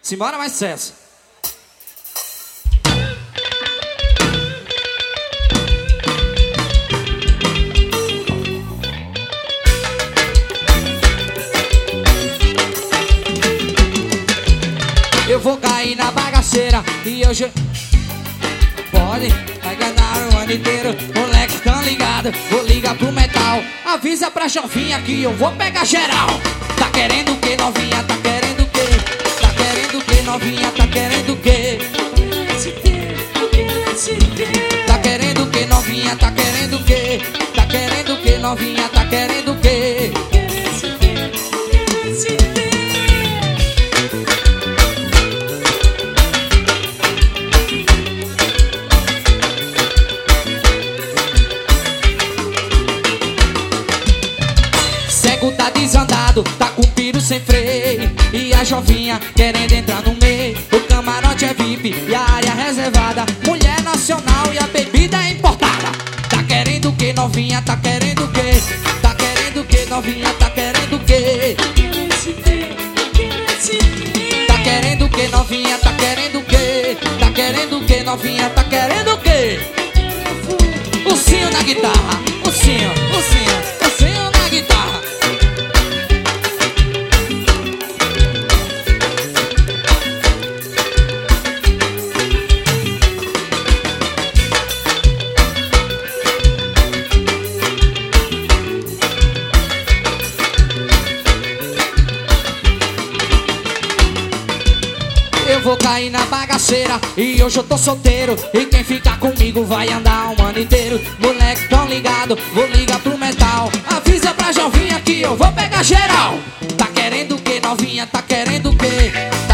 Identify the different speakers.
Speaker 1: Simbora, mais sucesso. Eu vou cair na bagaceira e hoje pode, vai ganhar o ano inteiro. Moleque, tão ligado, vou ligar pro metal. Avisa pra Jovinha que eu vou pegar geral. Tá querendo o que, novinha? Tá querendo o que? Tá querendo o que, novinha? Tá querendo o que? Tá querendo o que, novinha? Tá querendo o que? Tá querendo o que, novinha? Tá querendo o que? Cego tá desandado, tá com piro sem freio. E a Jovinha querendo entrar no meio. O camarote é VIP e a área reservada. Mulher nacional e a bebida é importada. Tá querendo o que, novinha? Tá querendo o que? Tá querendo o que, novinha? Tá querendo o que? Tá querendo o que, novinha? Tá querendo o que? Tá querendo o que, novinha? Tá querendo o que? Ursinho na guitarra, ursinho, ursinho, ursinho na guitarra. Eu vou cair na bagaceira e hoje eu tô solteiro. E quem ficar comigo vai andar um ano inteiro. Moleque, tão ligado, vou ligar pro metal. Avisa pra Jovinha que eu vou pegar geral. Tá querendo o que, novinha? Tá querendo o que?